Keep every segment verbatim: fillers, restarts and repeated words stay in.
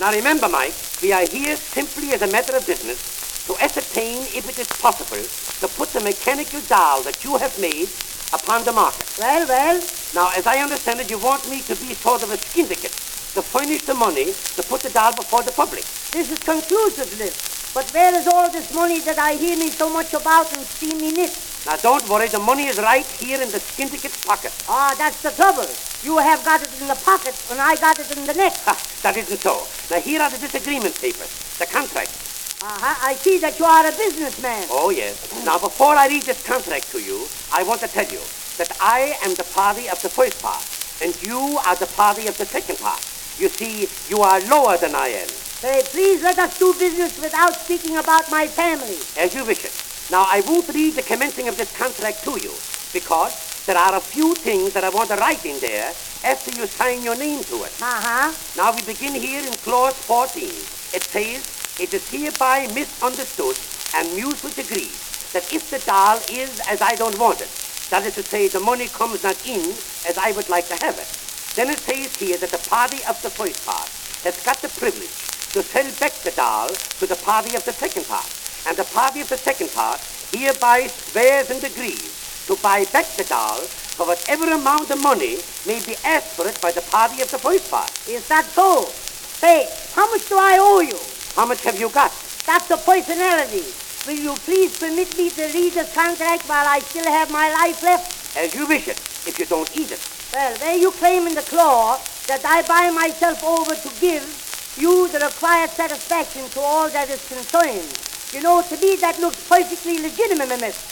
Now remember, Mike, we are here simply as a matter of business to ascertain if it is possible to put the mechanical doll that you have made upon the market. Well, well. Now, as I understand it, you want me to be sort of a syndicate, to furnish the money to put the doll before the public. This is conclusiveness. But where is all this money that I hear me so much about and see me knit? Now, don't worry. The money is right here in the syndicate's pocket. Ah, that's the trouble. You have got it in the pocket, and I got it in the neck. Ha, that isn't so. Now, here are the disagreement papers, the contract. Uh-huh. I see that you are a businessman. Oh, yes. Now, before I read this contract to you, I want to tell you that I am the party of the first part, and you are the party of the second part. You see, you are lower than I am. Hey, please let us do business without speaking about my family. As you wish it. Now, I won't read the commencing of this contract to you, because there are a few things that I want to write in there after you sign your name to it. Uh-huh. Now, we begin here in clause fourteen. It says, it is hereby misunderstood and mutually agreed that if the doll is as I don't want it, that is to say, the money comes not in as I would like to have it, then it says here that the party of the first part has got the privilege to sell back the doll to the party of the second part. And the party of the second part hereby swears and agrees to buy back the doll for whatever amount of money may be asked for it by the party of the first part. Is that so? Say, how much do I owe you? How much have you got? That's the personality. Will you please permit me to read this contract while I still have my life left? As you wish it, if you don't eat it. Well, there you claim in the clause that I buy myself over to give you the required satisfaction to all that is concerned. You know, to me that looks perfectly legitimate.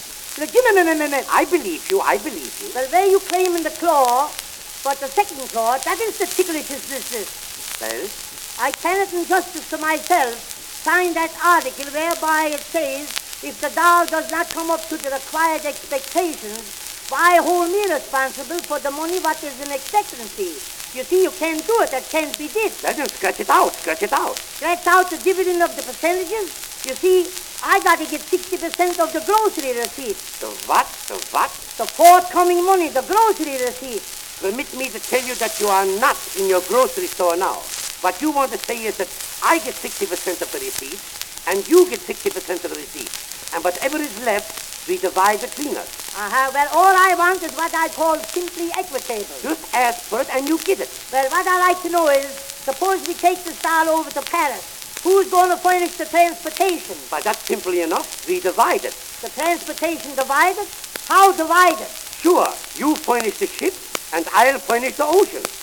Legitimate. I believe you, I believe you. Well, there you claim in the clause, but the second clause, that is the ticklish business. Well? I cannot in justice to myself sign that article whereby it says if the doll does not come up to the required expectations, I hold me responsible for the money what is in expectancy. You see, you can't do it. That can't be did. Then scratch it out. Scratch it out. Scratch out the dividend of the percentages? You see, I got to get sixty percent of the grocery receipt. The what? The what? The forthcoming money, the grocery receipt. Permit me to tell you that you are not in your grocery store now. What you want to say is that I get sixty percent of the receipt, and you get sixty percent of the receipt. And whatever is left, we divide between us. Uh-huh. Well, all I want is what I call simply equitable. Just ask for it and you get it. Well, what I like to know is, suppose we take this doll over to Paris. Who's going to furnish the transportation? But that's simply enough. We divide it. The transportation divided? How divided? Sure. You furnish the ship, and I'll furnish the ocean.